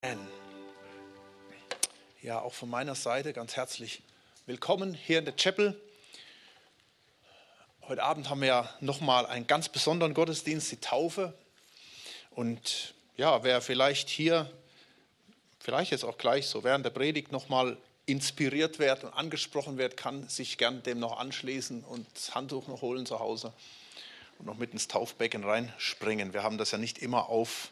Amen. Ja, auch von meiner Seite ganz herzlich willkommen hier in der Chapel. Heute Abend haben wir ja nochmal einen ganz besonderen Gottesdienst, die Taufe. Und ja, wer vielleicht hier, vielleicht jetzt auch gleich so während der Predigt nochmal inspiriert wird und angesprochen wird, kann sich gern dem noch anschließen und das Handtuch noch holen zu Hause und noch mit ins Taufbecken reinspringen. Wir haben das ja nicht immer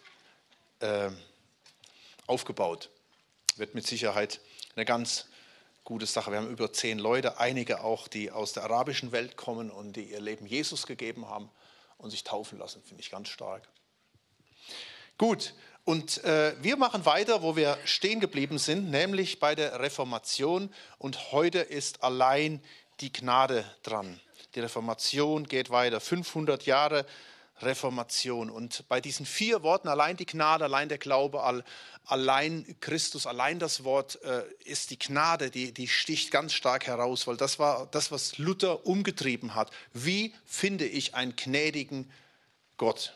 aufgebaut. Wird mit Sicherheit eine ganz gute Sache. Wir haben über 10 Leute, einige auch, die aus der arabischen Welt kommen und die ihr Leben Jesus gegeben haben und sich taufen lassen. Finde ich ganz stark. Gut, und wir machen weiter, wo wir stehen geblieben sind, nämlich bei der Reformation. Und heute ist allein die Gnade dran. Die Reformation geht weiter, 500 Jahre Reformation. Und bei diesen 4 Worten, allein die Gnade, allein der Glaube, allein Christus, allein das Wort, ist die Gnade, die sticht ganz stark heraus, weil das war das, was Luther umgetrieben hat. Wie finde ich einen gnädigen Gott?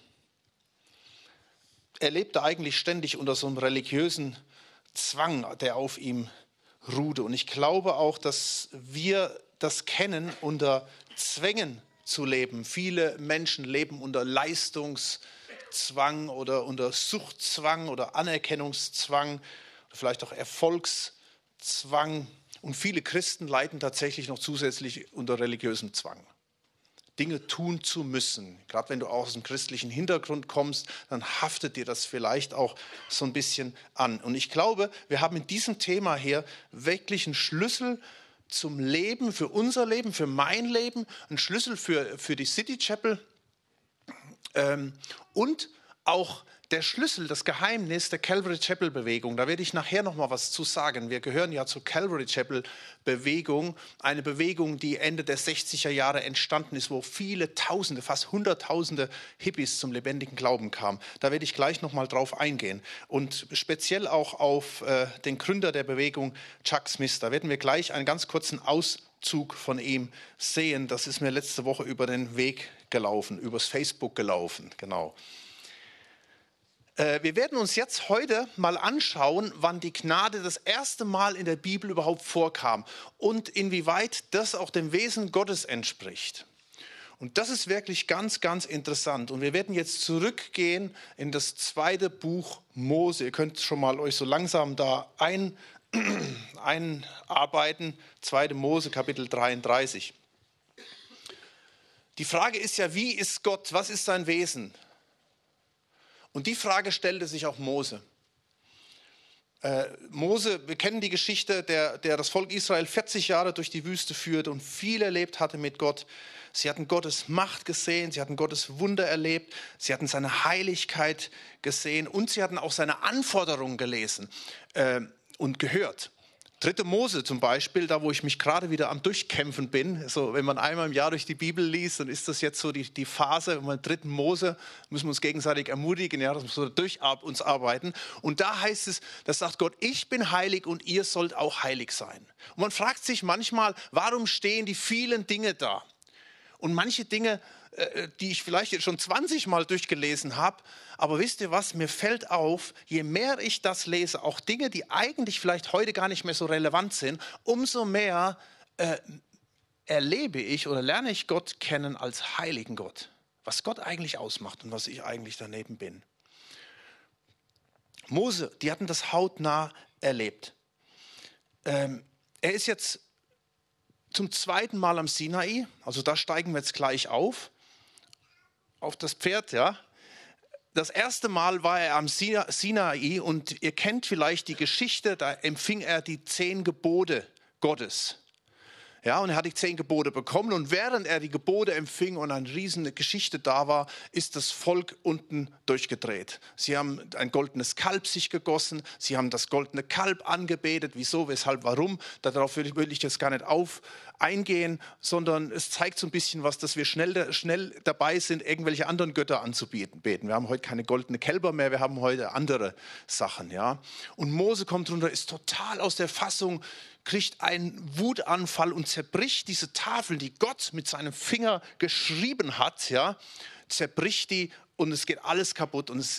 Er lebte eigentlich ständig unter so einem religiösen Zwang, der auf ihm ruhte. Und ich glaube auch, dass wir das kennen, unter Zwängen zu leben. Viele Menschen leben unter Leistungszwang oder unter Suchtzwang oder Anerkennungszwang oder vielleicht auch Erfolgszwang. Und viele Christen leiden tatsächlich noch zusätzlich unter religiösem Zwang. Dinge tun zu müssen. Gerade wenn du aus einem christlichen Hintergrund kommst, dann haftet dir das vielleicht auch so ein bisschen an. Und ich glaube, wir haben in diesem Thema hier wirklich einen Schlüssel zum Leben, für unser Leben, für mein Leben, einen Schlüssel für die City Chapel und auch der Schlüssel, das Geheimnis der Calvary Chapel Bewegung. Da werde ich nachher noch mal was zu sagen. Wir gehören ja zur Calvary Chapel Bewegung, eine Bewegung, die Ende der 60er Jahre entstanden ist, wo viele Tausende, fast Hunderttausende Hippies zum lebendigen Glauben kamen. Da werde ich gleich noch mal drauf eingehen. Und speziell auch auf den Gründer der Bewegung, Chuck Smith. Da werden wir gleich einen ganz kurzen Auszug von ihm sehen. Das ist mir letzte Woche über den Weg gelaufen, übers Facebook gelaufen, genau. Wir werden uns jetzt heute mal anschauen, wann die Gnade das erste Mal in der Bibel überhaupt vorkam und inwieweit das auch dem Wesen Gottes entspricht. Und das ist wirklich ganz, ganz interessant. Und wir werden jetzt zurückgehen in das 2. Buch Mose. Ihr könnt schon mal euch so langsam da einarbeiten. 2. Mose, Kapitel 33. Die Frage ist ja, wie ist Gott? Was ist sein Wesen? Und die Frage stellte sich auch Mose. Mose, wir kennen die Geschichte, der das Volk Israel 40 Jahre durch die Wüste führte und viel erlebt hatte mit Gott. Sie hatten Gottes Macht gesehen, sie hatten Gottes Wunder erlebt, sie hatten seine Heiligkeit gesehen und sie hatten auch seine Anforderungen gelesen und gehört. 3. Mose zum Beispiel, da wo ich mich gerade wieder am Durchkämpfen bin, so, wenn man einmal im Jahr durch die Bibel liest, dann ist das jetzt so die Phase, wenn man 3. Mose, müssen wir uns gegenseitig ermutigen, ja, dass wir so durch uns arbeiten. Und da heißt es, da sagt Gott, ich bin heilig und ihr sollt auch heilig sein. Und man fragt sich manchmal, warum stehen die vielen Dinge da? Und manche Dinge, die ich vielleicht jetzt schon 20 Mal durchgelesen habe, aber wisst ihr was, mir fällt auf, je mehr ich das lese, auch Dinge, die eigentlich vielleicht heute gar nicht mehr so relevant sind, umso mehr erlebe ich oder lerne ich Gott kennen als heiligen Gott. Was Gott eigentlich ausmacht und was ich eigentlich daneben bin. Mose, die hatten das hautnah erlebt. Er ist jetzt zum 2. Mal am Sinai, also da steigen wir jetzt gleich auf das Pferd, ja. Das erste Mal war er am Sinai und ihr kennt vielleicht die Geschichte, da empfing er die 10 Gebote Gottes. Ja, und er hat die 10 Gebote bekommen und während er die Gebote empfing und eine riesige Geschichte da war, ist das Volk unten durchgedreht. Sie haben ein goldenes Kalb sich gegossen, sie haben das goldene Kalb angebetet. Wieso, weshalb, warum? Darauf will ich jetzt gar nicht eingehen, sondern es zeigt so ein bisschen was, dass wir schnell dabei sind, irgendwelche anderen Götter anzubeten. Wir haben heute keine goldene Kälber mehr, wir haben heute andere Sachen. Ja? Und Mose kommt runter, ist total aus der Fassung, kriegt einen Wutanfall und zerbricht diese Tafeln, die Gott mit seinem Finger geschrieben hat, ja, zerbricht die und es geht alles kaputt und es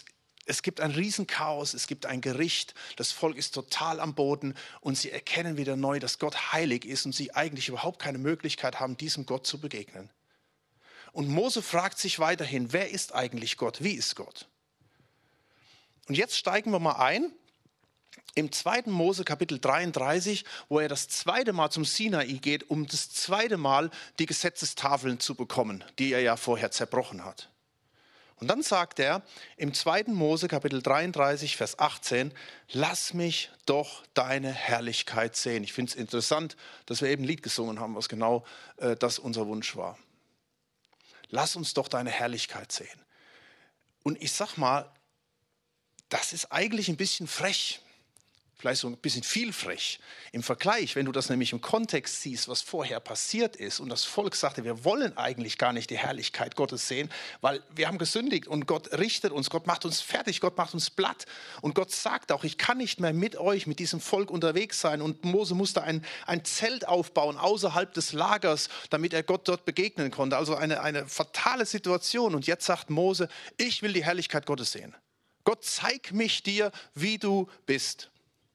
Es gibt ein Riesenchaos, es gibt ein Gericht, das Volk ist total am Boden und sie erkennen wieder neu, dass Gott heilig ist und sie eigentlich überhaupt keine Möglichkeit haben, diesem Gott zu begegnen. Und Mose fragt sich weiterhin, wer ist eigentlich Gott? Wie ist Gott? Und jetzt steigen wir mal ein im 2. Mose Kapitel 33, wo er das zweite Mal zum Sinai geht, um das zweite Mal die Gesetzestafeln zu bekommen, die er ja vorher zerbrochen hat. Und dann sagt er im 2. Mose Kapitel 33, Vers 18, lass mich doch deine Herrlichkeit sehen. Ich finde es interessant, dass wir eben ein Lied gesungen haben, was genau das unser Wunsch war. Lass uns doch deine Herrlichkeit sehen. Und ich sag mal, das ist eigentlich ein bisschen frech. Vielleicht so ein bisschen viel frech im Vergleich, wenn du das nämlich im Kontext siehst, was vorher passiert ist und das Volk sagte, wir wollen eigentlich gar nicht die Herrlichkeit Gottes sehen, weil wir haben gesündigt und Gott richtet uns, Gott macht uns fertig, Gott macht uns platt und Gott sagt auch, ich kann nicht mehr mit euch, mit diesem Volk unterwegs sein und Mose musste ein Zelt aufbauen außerhalb des Lagers, damit er Gott dort begegnen konnte, also eine fatale Situation und jetzt sagt Mose, ich will die Herrlichkeit Gottes sehen. Gott, zeig mich dir, wie du bist.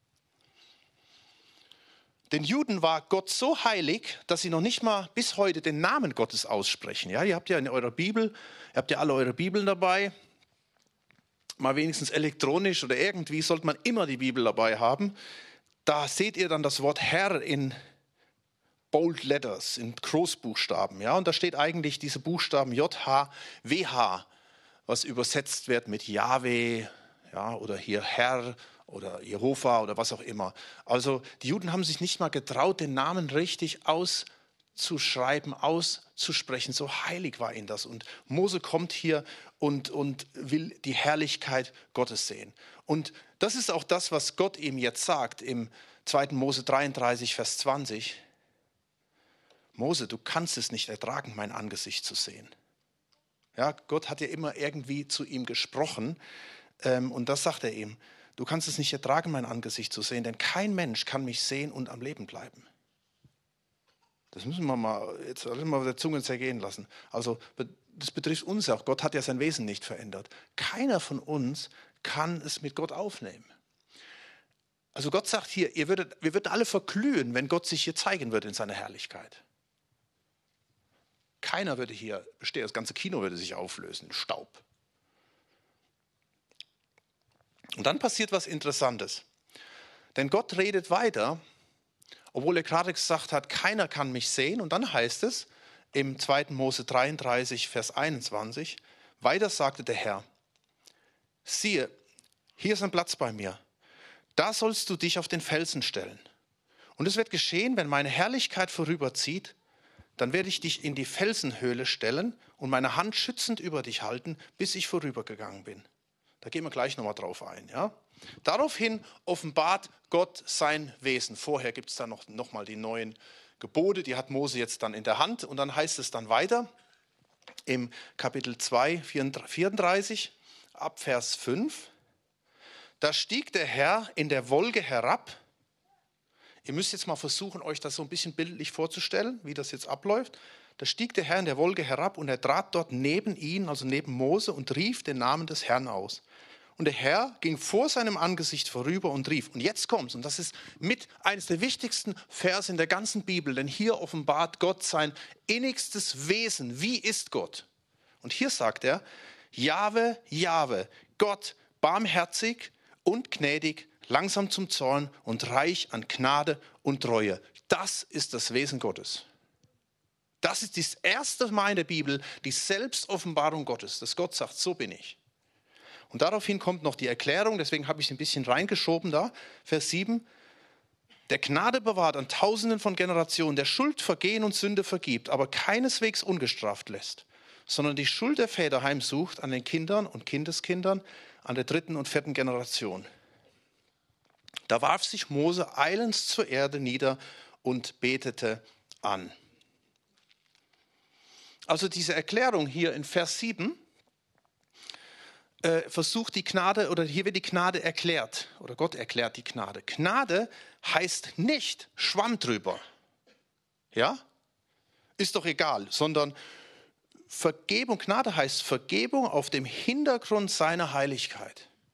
Den Juden war Gott so heilig, dass sie noch nicht mal bis heute den Namen Gottes aussprechen. Ja, ihr habt ja in eurer Bibel, ihr habt ja alle eure Bibeln dabei. Mal wenigstens elektronisch oder irgendwie sollte man immer die Bibel dabei haben. Da seht ihr dann das Wort Herr in Bold Letters, in Großbuchstaben. Ja, und da steht eigentlich diese Buchstaben J-H-W-H, was übersetzt wird mit Jahwe, ja, oder hier Herr oder Jehova oder was auch immer. Also die Juden haben sich nicht mal getraut, den Namen richtig auszuschreiben, auszusprechen. So heilig war ihnen das. Und Mose kommt hier und will die Herrlichkeit Gottes sehen. Und das ist auch das, was Gott ihm jetzt sagt im 2. Mose 33, Vers 20. Mose, du kannst es nicht ertragen, mein Angesicht zu sehen. Ja, Gott hat ja immer irgendwie zu ihm gesprochen. Und das sagt er ihm. Du kannst es nicht ertragen, mein Angesicht zu sehen, denn kein Mensch kann mich sehen und am Leben bleiben. Das müssen wir mal jetzt mal der Zunge zergehen lassen. Also das betrifft uns auch. Gott hat ja sein Wesen nicht verändert. Keiner von uns kann es mit Gott aufnehmen. Also Gott sagt hier, wir würden alle verglühen, wenn Gott sich hier zeigen würde in seiner Herrlichkeit. Keiner würde hier bestehen, das ganze Kino würde sich auflösen in Staub. Und dann passiert was Interessantes. Denn Gott redet weiter, obwohl er gerade gesagt hat, keiner kann mich sehen. Und dann heißt es im 2. Mose 33, Vers 21, weiter sagte der Herr, siehe, hier ist ein Platz bei mir. Da sollst du dich auf den Felsen stellen. Und es wird geschehen, wenn meine Herrlichkeit vorüberzieht, dann werde ich dich in die Felsenhöhle stellen und meine Hand schützend über dich halten, bis ich vorübergegangen bin. Da gehen wir gleich nochmal drauf ein. Ja? Daraufhin offenbart Gott sein Wesen. Vorher gibt es dann noch mal die neuen Gebote, die hat Mose jetzt dann in der Hand. Und dann heißt es dann weiter im Kapitel 2, 34, ab Vers 5. Da stieg der Herr in der Wolke herab. Ihr müsst jetzt mal versuchen, euch das so ein bisschen bildlich vorzustellen, wie das jetzt abläuft. Da stieg der Herr in der Wolke herab und er trat dort neben ihn, also neben Mose, und rief den Namen des Herrn aus. Und der Herr ging vor seinem Angesicht vorüber und rief. Und jetzt kommt's, und das ist mit eines der wichtigsten Verse in der ganzen Bibel, denn hier offenbart Gott sein innigstes Wesen. Wie ist Gott? Und hier sagt er, Jahwe, Jahwe, Gott, barmherzig und gnädig, langsam zum Zorn und reich an Gnade und Treue. Das ist das Wesen Gottes. Das ist das erste Mal in der Bibel, die Selbstoffenbarung Gottes, dass Gott sagt, so bin ich. Und daraufhin kommt noch die Erklärung, deswegen habe ich es ein bisschen reingeschoben da, Vers 7. Der Gnade bewahrt an Tausenden von Generationen, der Schuld, Vergehen und Sünde vergibt, aber keineswegs ungestraft lässt, sondern die Schuld der Väter heimsucht an den Kindern und Kindeskindern, an der 3. und 4. Generation. Da warf sich Mose eilends zur Erde nieder und betete an. Also diese Erklärung hier in Vers 7 versucht die Gnade, oder hier wird die Gnade erklärt, oder Gott erklärt die Gnade. Gnade heißt nicht Schwamm drüber, ja, ist doch egal, sondern Vergebung, Gnade heißt Vergebung auf dem Hintergrund seiner Heiligkeit.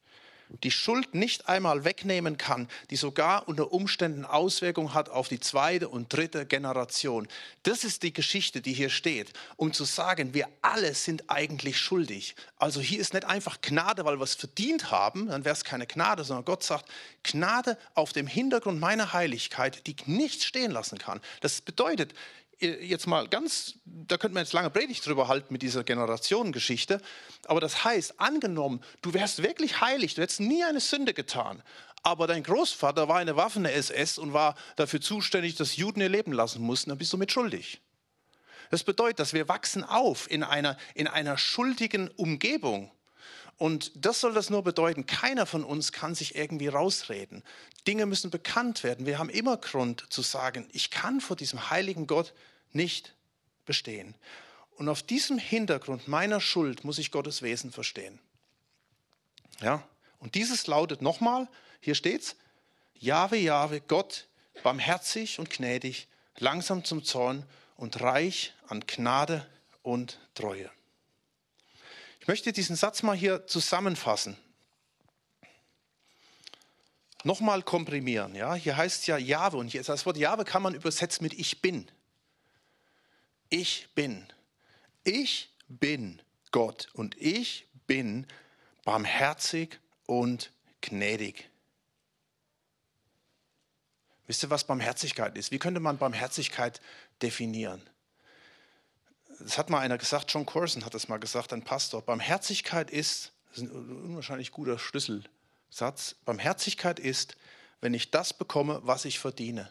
die Schuld nicht einmal wegnehmen kann, die sogar unter Umständen Auswirkungen hat auf die zweite und dritte Generation. Das ist die Geschichte, die hier steht, um zu sagen, wir alle sind eigentlich schuldig. Also hier ist nicht einfach Gnade, weil wir es verdient haben, dann wäre es keine Gnade, sondern Gott sagt, Gnade auf dem Hintergrund meiner Heiligkeit, die nichts stehen lassen kann. Das bedeutet, jetzt mal da könnte man jetzt lange Predigt drüber halten mit dieser Generationengeschichte, aber das heißt, angenommen, du wärst wirklich heilig, du hättest nie eine Sünde getan, aber dein Großvater war eine Waffen-SS und war dafür zuständig, dass Juden ihr Leben lassen mussten, dann bist du mit schuldig. Das bedeutet, dass wir wachsen auf in einer schuldigen Umgebung. Und das soll das nur bedeuten, keiner von uns kann sich irgendwie rausreden. Dinge müssen bekannt werden. Wir haben immer Grund zu sagen, ich kann vor diesem heiligen Gott nicht bestehen. Und auf diesem Hintergrund meiner Schuld muss ich Gottes Wesen verstehen. Ja? Und dieses lautet nochmal, hier steht's, Jahwe, Jahwe, Gott, barmherzig und gnädig, langsam zum Zorn und reich an Gnade und Treue. Ich möchte diesen Satz mal hier zusammenfassen. Nochmal komprimieren. Ja? Hier heißt es ja Jahwe und das Wort Jahwe kann man übersetzen mit Ich bin. Ich bin. Ich bin Gott und ich bin barmherzig und gnädig. Wisst ihr, was Barmherzigkeit ist? Wie könnte man Barmherzigkeit definieren? Das hat mal einer gesagt, John Corson hat das mal gesagt, ein Pastor. Barmherzigkeit ist, das ist ein unwahrscheinlich guter Schlüsselsatz, Barmherzigkeit ist, wenn ich das bekomme, was ich verdiene.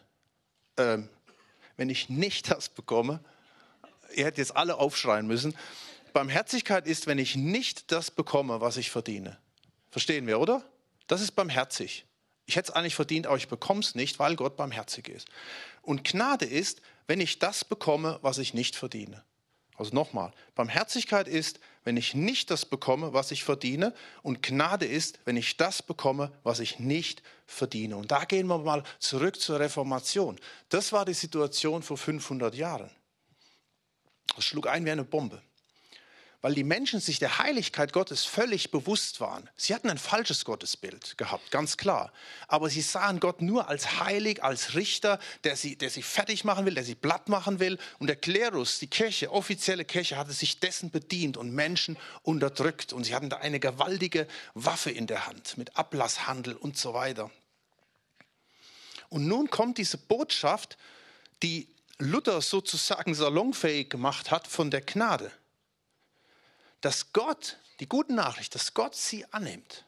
Wenn ich nicht das bekomme, ihr hättet jetzt alle aufschreien müssen, Barmherzigkeit ist, wenn ich nicht das bekomme, was ich verdiene. Verstehen wir, oder? Das ist barmherzig. Ich hätte es eigentlich verdient, aber ich bekomme es nicht, weil Gott barmherzig ist. Und Gnade ist, wenn ich das bekomme, was ich nicht verdiene. Also nochmal, Barmherzigkeit ist, wenn ich nicht das bekomme, was ich verdiene, und Gnade ist, wenn ich das bekomme, was ich nicht verdiene. Und da gehen wir mal zurück zur Reformation. Das war die Situation vor 500 Jahren. Das schlug ein wie eine Bombe. Weil die Menschen sich der Heiligkeit Gottes völlig bewusst waren. Sie hatten ein falsches Gottesbild gehabt, ganz klar. Aber sie sahen Gott nur als heilig, als Richter, der sie fertig machen will, der sie platt machen will. Und der Klerus, die Kirche, offizielle Kirche, hatte sich dessen bedient und Menschen unterdrückt. Und sie hatten da eine gewaltige Waffe in der Hand mit Ablasshandel und so weiter. Und nun kommt diese Botschaft, die Luther sozusagen salonfähig gemacht hat von der Gnade. Dass Gott, die gute Nachricht, dass Gott sie annimmt,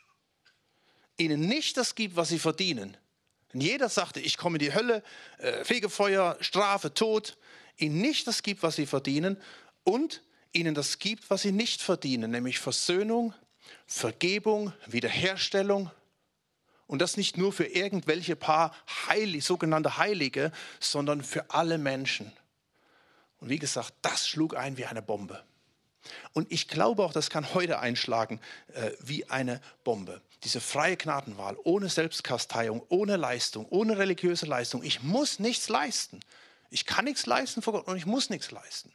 ihnen nicht das gibt, was sie verdienen. Denn jeder sagte, ich komme in die Hölle, Fegefeuer, Strafe, Tod, ihnen nicht das gibt, was sie verdienen und ihnen das gibt, was sie nicht verdienen, nämlich Versöhnung, Vergebung, Wiederherstellung. Und das nicht nur für irgendwelche paar sogenannte Heilige, sondern für alle Menschen. Und wie gesagt, das schlug ein wie eine Bombe. Und ich glaube auch, das kann heute einschlagen wie eine Bombe. Diese freie Gnadenwahl, ohne Selbstkasteiung, ohne Leistung, ohne religiöse Leistung. Ich muss nichts leisten. Ich kann nichts leisten vor Gott und ich muss nichts leisten.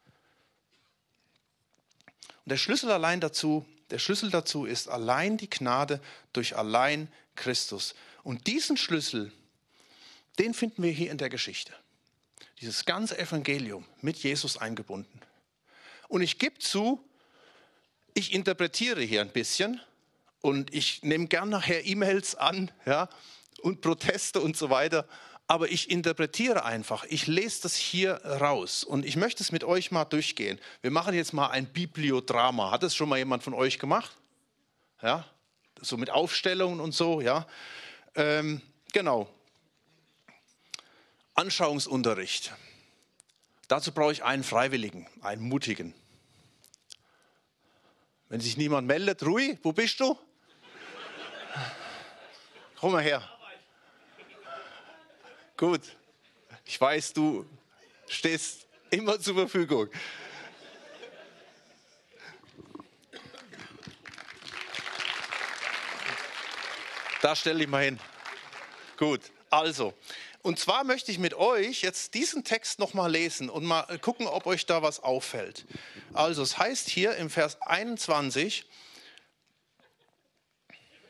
Und der Schlüssel dazu ist allein die Gnade durch allein Christus. Und diesen Schlüssel, den finden wir hier in der Geschichte. Dieses ganze Evangelium mit Jesus eingebunden. Und ich gebe zu, ich interpretiere hier ein bisschen und ich nehme gern nachher E-Mails an, ja, und Proteste und so weiter, aber ich interpretiere einfach. Ich lese das hier raus und ich möchte es mit euch mal durchgehen. Wir machen jetzt mal ein Bibliodrama. Hat das schon mal jemand von euch gemacht? Ja, so mit Aufstellungen und so, ja. Genau. Anschauungsunterricht. Dazu brauche ich einen Freiwilligen, einen Mutigen. Wenn sich niemand meldet, Rui, wo bist du? Komm mal her. Gut, ich weiß, du stehst immer zur Verfügung. Da stell dich mal hin. Gut, also. Und zwar möchte ich mit euch jetzt diesen Text nochmal lesen und mal gucken, ob euch da was auffällt. Also es heißt hier im Vers 21,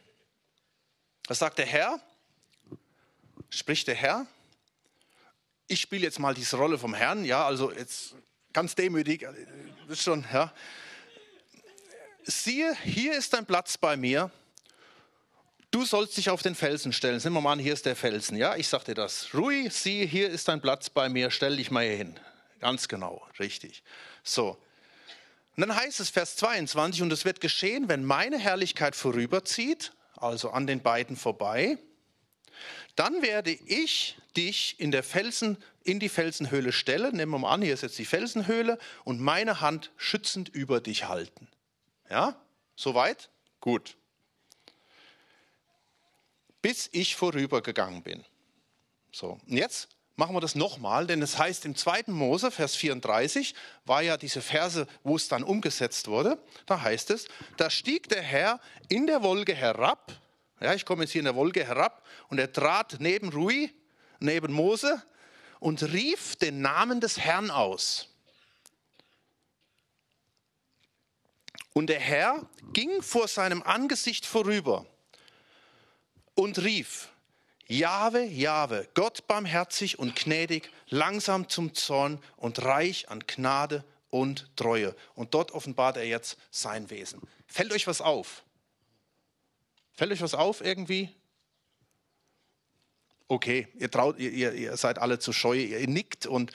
Was sagt der Herr? Spricht der Herr? Ich spiele jetzt mal diese Rolle vom Herrn, ja, also jetzt ganz demütig, ist schon, ja. Siehe, hier ist dein Platz bei mir. Du sollst dich auf den Felsen stellen. Nehmen wir mal an, hier ist der Felsen, ja, ich sag dir das. Rui, siehe, hier ist dein Platz bei mir, stell dich mal hier hin. Ganz genau, richtig. So. Und dann heißt es, Vers 22, und es wird geschehen, wenn meine Herrlichkeit vorüberzieht, also an den beiden vorbei, dann werde ich dich in die Felsenhöhle stellen. Nehmen wir mal an, hier ist jetzt die Felsenhöhle und meine Hand schützend über dich halten. Ja, soweit? Gut. Bis ich vorübergegangen bin. So, und jetzt machen wir das nochmal, denn es heißt im 2. Mose, Vers 34, war ja diese Verse, wo es dann umgesetzt wurde, da heißt es, da stieg der Herr in der Wolke herab, ja, ich komme jetzt hier in der Wolke herab, und er trat neben Rui, neben Mose, und rief den Namen des Herrn aus. Und der Herr ging vor seinem Angesicht vorüber und rief, Jahwe, Jahwe, Gott barmherzig und gnädig, langsam zum Zorn und reich an Gnade und Treue. Und dort offenbart er jetzt sein Wesen. Fällt euch was auf? Fällt euch was auf irgendwie? Okay, ihr seid alle zu scheu, ihr nickt und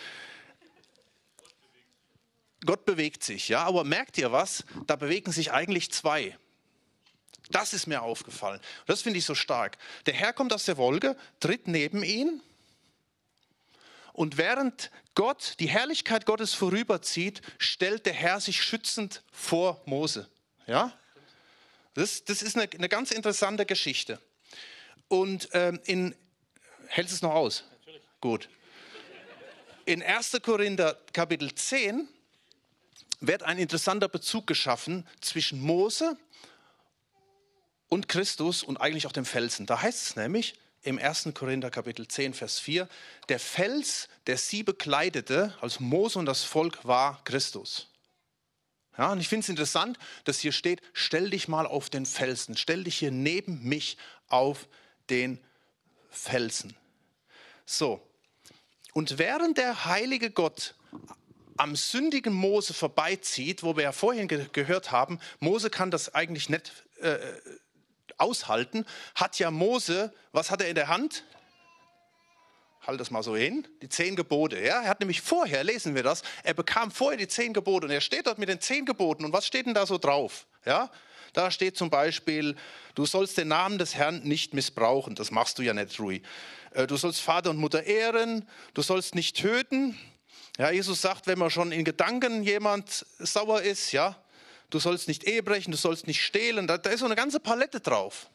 Gott bewegt sich, ja, aber merkt ihr was? Da bewegen sich eigentlich zwei. Das ist mir aufgefallen. Das finde ich so stark. Der Herr kommt aus der Wolke, tritt neben ihn und während Gott, die Herrlichkeit Gottes vorüberzieht, stellt der Herr sich schützend vor Mose. Ja? Das ist eine ganz interessante Geschichte. Und hältst du es noch aus? Natürlich. Gut. In 1. Korinther Kapitel 10 wird ein interessanter Bezug geschaffen zwischen Mose und Christus und eigentlich auch dem Felsen. Da heißt es nämlich im 1. Korinther Kapitel 10, Vers 4, der Fels, der sie bekleidete, als Mose und das Volk, war Christus. Ja, und ich finde es interessant, dass hier steht, stell dich mal auf den Felsen, stell dich hier neben mich auf den Felsen. So, und während der heilige Gott am sündigen Mose vorbeizieht, wo wir ja vorhin gehört haben, Mose kann das eigentlich nicht aushalten, hat ja Mose, was hat er in der Hand? Halt das mal so hin, die 10 Gebote. Ja? Er hat nämlich vorher, lesen wir das, er bekam vorher die 10 Gebote und er steht dort mit den 10 Geboten. Und was steht denn da so drauf? Ja? Da steht zum Beispiel, du sollst den Namen des Herrn nicht missbrauchen. Das machst du ja nicht, Rui. Du sollst Vater und Mutter ehren, du sollst nicht töten. Ja, Jesus sagt, wenn man schon in Gedanken jemand sauer ist, ja, du sollst nicht Ehe brechen, du sollst nicht stehlen. Da ist so eine ganze Palette drauf.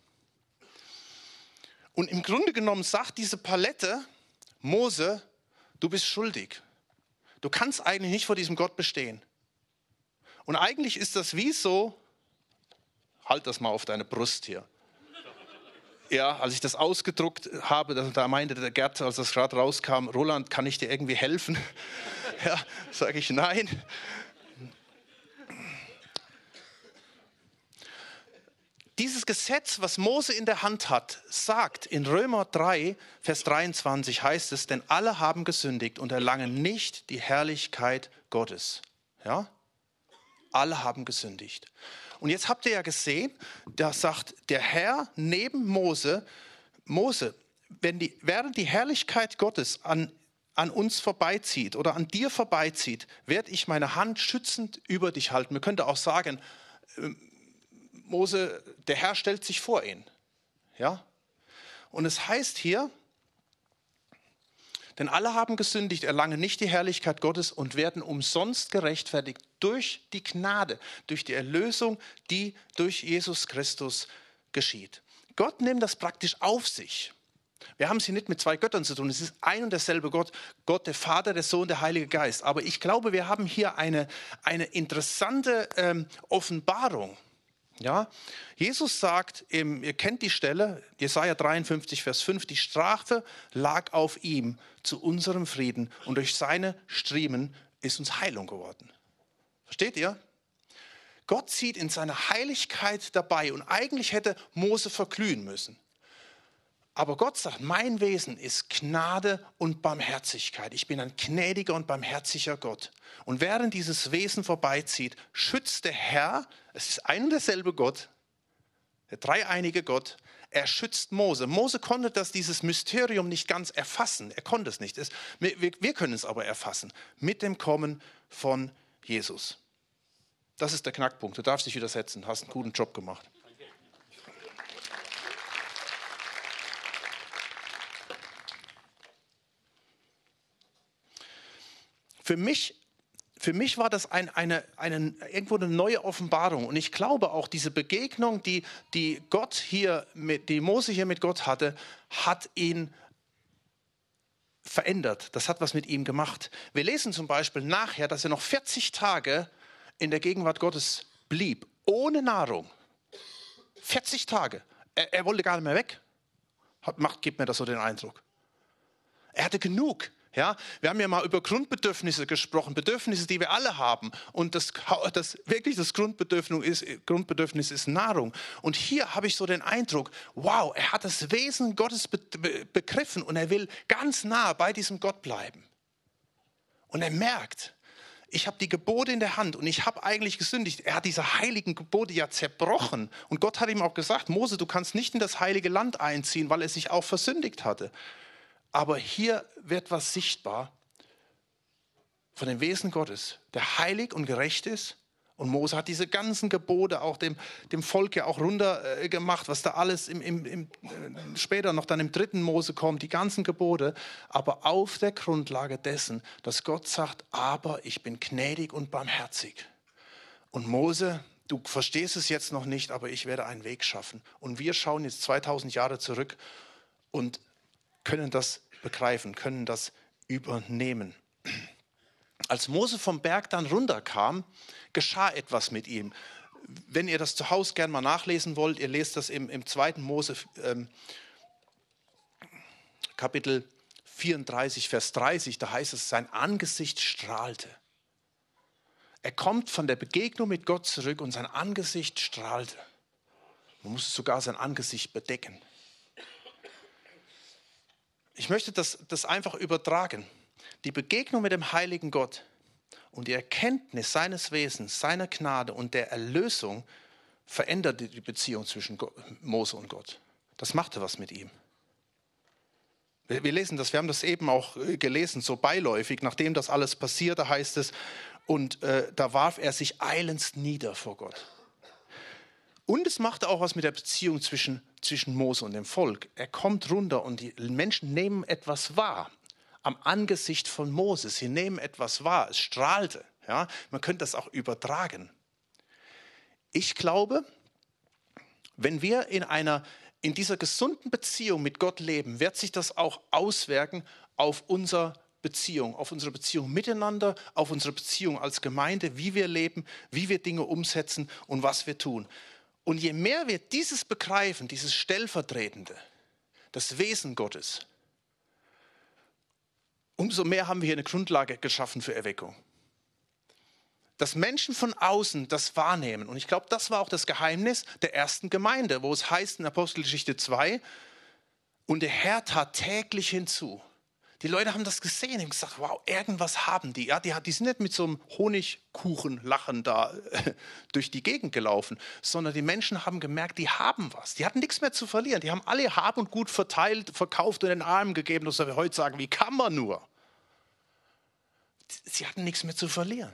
Und im Grunde genommen sagt diese Palette, Mose, du bist schuldig. Du kannst eigentlich nicht vor diesem Gott bestehen. Und eigentlich ist das wie so, halt das mal auf deine Brust hier. Ja, als ich das ausgedruckt habe, da meinte der Gerd, als das gerade rauskam, Roland, kann ich dir irgendwie helfen? Ja, sage ich nein. Dieses Gesetz, was Mose in der Hand hat, sagt in Römer 3, Vers 23 heißt es, denn alle haben gesündigt und erlangen nicht die Herrlichkeit Gottes. Ja? Alle haben gesündigt. Und jetzt habt ihr ja gesehen, da sagt der Herr neben Mose, Mose, während die Herrlichkeit Gottes an uns vorbeizieht oder an dir vorbeizieht, werde ich meine Hand schützend über dich halten. Man könnte auch sagen, Mose, der Herr stellt sich vor ihn. Ja? Und es heißt hier, denn alle haben gesündigt, erlangen nicht die Herrlichkeit Gottes und werden umsonst gerechtfertigt durch die Gnade, durch die Erlösung, die durch Jesus Christus geschieht. Gott nimmt das praktisch auf sich. Wir haben es hier nicht mit 2 Göttern zu tun. Es ist ein und derselbe Gott, Gott der Vater, der Sohn, der Heilige Geist. Aber ich glaube, wir haben hier eine interessante Offenbarung. Ja, Jesus sagt, ihr kennt die Stelle, Jesaja 53, Vers 5, die Strafe lag auf ihm zu unserem Frieden und durch seine Striemen ist uns Heilung geworden. Versteht ihr? Gott zieht in seiner Heiligkeit dabei und eigentlich hätte Mose verglühen müssen. Aber Gott sagt, mein Wesen ist Gnade und Barmherzigkeit. Ich bin ein gnädiger und barmherziger Gott. Und während dieses Wesen vorbeizieht, schützt der Herr, es ist ein und derselbe Gott, der dreieinige Gott, er schützt Mose. Mose konnte dieses Mysterium nicht ganz erfassen. Er konnte es nicht. Wir können es aber erfassen. Mit dem Kommen von Jesus. Das ist der Knackpunkt. Du darfst dich wieder setzen. Hast einen guten Job gemacht. Für mich war das irgendwo eine neue Offenbarung. Und ich glaube auch, diese Begegnung, die Mose hier mit Gott hatte, hat ihn verändert. Das hat was mit ihm gemacht. Wir lesen zum Beispiel nachher, dass er noch 40 Tage in der Gegenwart Gottes blieb, ohne Nahrung. 40 Tage. Er wollte gar nicht mehr weg. Gibt mir das so den Eindruck. Er hatte genug. Ja, wir haben ja mal über Grundbedürfnisse gesprochen, Bedürfnisse, die wir alle haben. Und das Grundbedürfnis ist Nahrung. Und hier habe ich so den Eindruck, wow, er hat das Wesen Gottes begriffen und er will ganz nah bei diesem Gott bleiben. Und er merkt, ich habe die Gebote in der Hand und ich habe eigentlich gesündigt. Er hat diese heiligen Gebote ja zerbrochen. Und Gott hat ihm auch gesagt, Mose, du kannst nicht in das heilige Land einziehen, weil er sich auch versündigt hatte. Aber hier wird was sichtbar von dem Wesen Gottes, der heilig und gerecht ist. Und Mose hat diese ganzen Gebote auch dem Volk ja auch runtergemacht, was da alles später noch dann im 3. Mose kommt, die ganzen Gebote. Aber auf der Grundlage dessen, dass Gott sagt, aber ich bin gnädig und barmherzig. Und Mose, du verstehst es jetzt noch nicht, aber ich werde einen Weg schaffen. Und wir schauen jetzt 2000 Jahre zurück und können das begreifen, können das übernehmen. Als Mose vom Berg dann runterkam, geschah etwas mit ihm. Wenn ihr das zu Hause gerne mal nachlesen wollt, ihr lest das im 2. Mose Kapitel 34, Vers 30, da heißt es, sein Angesicht strahlte. Er kommt von der Begegnung mit Gott zurück und sein Angesicht strahlte. Man musste sogar sein Angesicht bedecken. Ich möchte das einfach übertragen. Die Begegnung mit dem heiligen Gott und die Erkenntnis seines Wesens, seiner Gnade und der Erlösung veränderte die Beziehung zwischen Mose und Gott. Das machte was mit ihm. Wir lesen das, wir haben das eben auch gelesen, so beiläufig. Nachdem das alles passierte, heißt es, und da warf er sich eilends nieder vor Gott. Und es machte auch was mit der Beziehung zwischen Mose und dem Volk. Er kommt runter und die Menschen nehmen etwas wahr. Am Angesicht von Mose, sie nehmen etwas wahr. Es strahlte. Ja? Man könnte das auch übertragen. Ich glaube, wenn wir in dieser gesunden Beziehung mit Gott leben, wird sich das auch auswirken auf unsere Beziehung miteinander, auf unsere Beziehung als Gemeinde, wie wir leben, wie wir Dinge umsetzen und was wir tun. Und je mehr wir dieses begreifen, dieses Stellvertretende, das Wesen Gottes, umso mehr haben wir hier eine Grundlage geschaffen für Erweckung. Dass Menschen von außen das wahrnehmen. Und ich glaube, das war auch das Geheimnis der ersten Gemeinde, wo es heißt in Apostelgeschichte 2, und der Herr tat täglich hinzu. Die Leute haben das gesehen und gesagt, wow, irgendwas haben die. Ja, die sind nicht mit so einem Honigkuchenlachen da durch die Gegend gelaufen, sondern die Menschen haben gemerkt, die haben was. Die hatten nichts mehr zu verlieren. Die haben alle Hab und Gut verteilt, verkauft und den Armen gegeben. Das wir heute sagen, wie kann man nur? Sie hatten nichts mehr zu verlieren.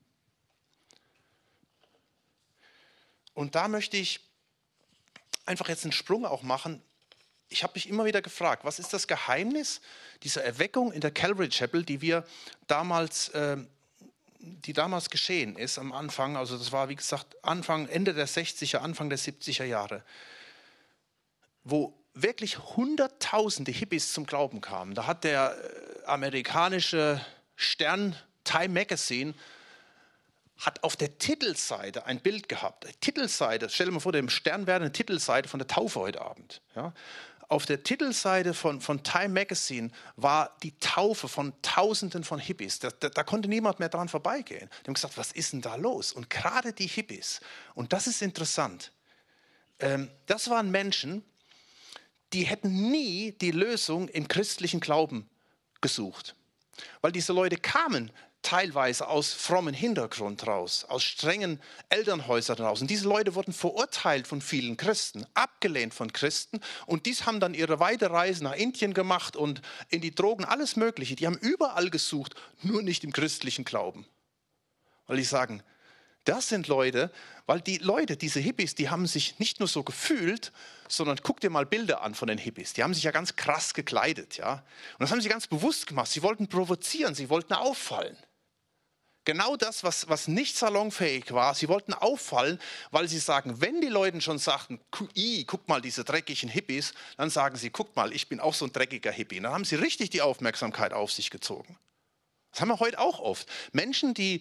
Und da möchte ich einfach jetzt einen Sprung auch machen. Ich habe mich immer wieder gefragt, was ist das Geheimnis dieser Erweckung in der Calvary Chapel, die damals geschehen ist am Anfang, also das war wie gesagt Ende der 60er, Anfang der 70er Jahre, wo wirklich Hunderttausende Hippies zum Glauben kamen. Da hat der amerikanische Stern Time Magazine hat auf der Titelseite ein Bild gehabt. Titelseite, stell dir mal vor, dem Stern wäre eine Titelseite von der Taufe heute Abend. Ja? Auf der Titelseite von Time Magazine war die Taufe von Tausenden von Hippies. Da konnte niemand mehr dran vorbeigehen. Die haben gesagt, was ist denn da los? Und gerade die Hippies, und das ist interessant, das waren Menschen, die hätten nie die Lösung im christlichen Glauben gesucht. Weil diese Leute kamen teilweise aus frommen Hintergrund raus, aus strengen Elternhäusern raus. Und diese Leute wurden verurteilt von vielen Christen, abgelehnt von Christen. Und dies haben dann ihre Weiterreise nach Indien gemacht und in die Drogen, alles Mögliche. Die haben überall gesucht, nur nicht im christlichen Glauben. Weil die sagen, das sind Leute, weil die Leute, diese Hippies, die haben sich nicht nur so gefühlt, sondern guck dir mal Bilder an von den Hippies. Die haben sich ja ganz krass gekleidet, ja. Und das haben sie ganz bewusst gemacht. Sie wollten provozieren, sie wollten auffallen. Genau das, was nicht salonfähig war. Sie wollten auffallen, weil sie sagen, wenn die Leute schon sagten, guck mal, diese dreckigen Hippies, dann sagen sie, guck mal, ich bin auch so ein dreckiger Hippie. Dann haben sie richtig die Aufmerksamkeit auf sich gezogen. Das haben wir heute auch oft. Menschen, die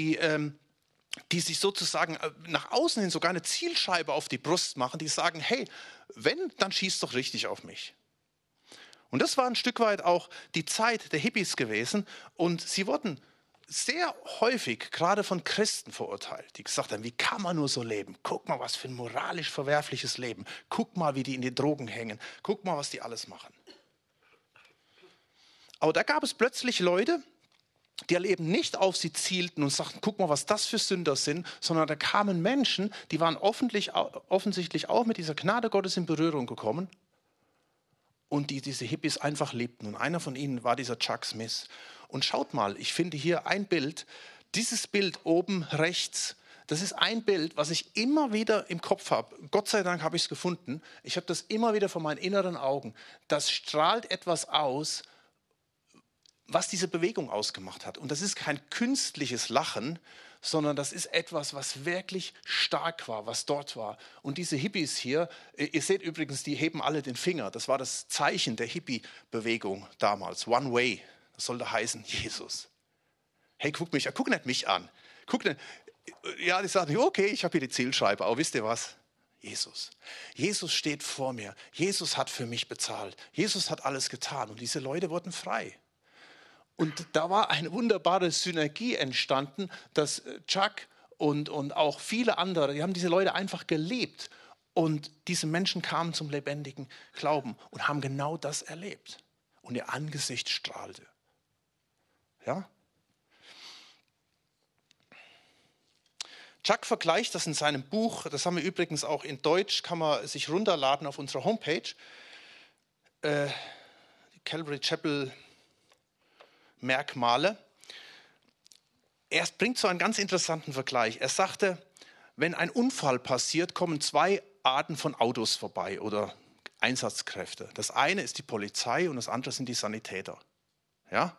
sich sozusagen nach außen hin sogar eine Zielscheibe auf die Brust machen, die sagen, hey, wenn, dann schießt doch richtig auf mich. Und das war ein Stück weit auch die Zeit der Hippies gewesen und sie wurden sehr häufig gerade von Christen verurteilt, die gesagt haben, wie kann man nur so leben? Guck mal, was für ein moralisch verwerfliches Leben. Guck mal, wie die in den Drogen hängen. Guck mal, was die alles machen. Aber da gab es plötzlich Leute, die eben nicht auf sie zielten und sagten, guck mal, was das für Sünder sind, sondern da kamen Menschen, die waren offensichtlich auch mit dieser Gnade Gottes in Berührung gekommen und die diese Hippies einfach liebten. Und einer von ihnen war dieser Chuck Smith. Und schaut mal, ich finde hier ein Bild, dieses Bild oben rechts, das ist ein Bild, was ich immer wieder im Kopf habe. Gott sei Dank habe ich es gefunden. Ich habe das immer wieder vor meinen inneren Augen. Das strahlt etwas aus, was diese Bewegung ausgemacht hat. Und das ist kein künstliches Lachen, sondern das ist etwas, was wirklich stark war, was dort war. Und diese Hippies hier, ihr seht übrigens, die heben alle den Finger. Das war das Zeichen der Hippie-Bewegung damals. One Way, das sollte heißen Jesus. Hey, guck nicht mich an. Ja, die sagen, okay, ich habe hier die Zielscheibe, aber wisst ihr was? Jesus. Jesus steht vor mir. Jesus hat für mich bezahlt. Jesus hat alles getan. Und diese Leute wurden frei. Und da war eine wunderbare Synergie entstanden, dass Chuck und auch viele andere, die haben diese Leute einfach gelebt. Und diese Menschen kamen zum lebendigen Glauben und haben genau das erlebt. Und ihr Angesicht strahlte. Ja? Chuck vergleicht das in seinem Buch, das haben wir übrigens auch in Deutsch, kann man sich runterladen auf unserer Homepage. Die Calvary Chapel Merkmale. Er bringt so einen ganz interessanten Vergleich. Er sagte, wenn ein Unfall passiert, kommen zwei Arten von Autos vorbei oder Einsatzkräfte. Das eine ist die Polizei und das andere sind die Sanitäter. Ja?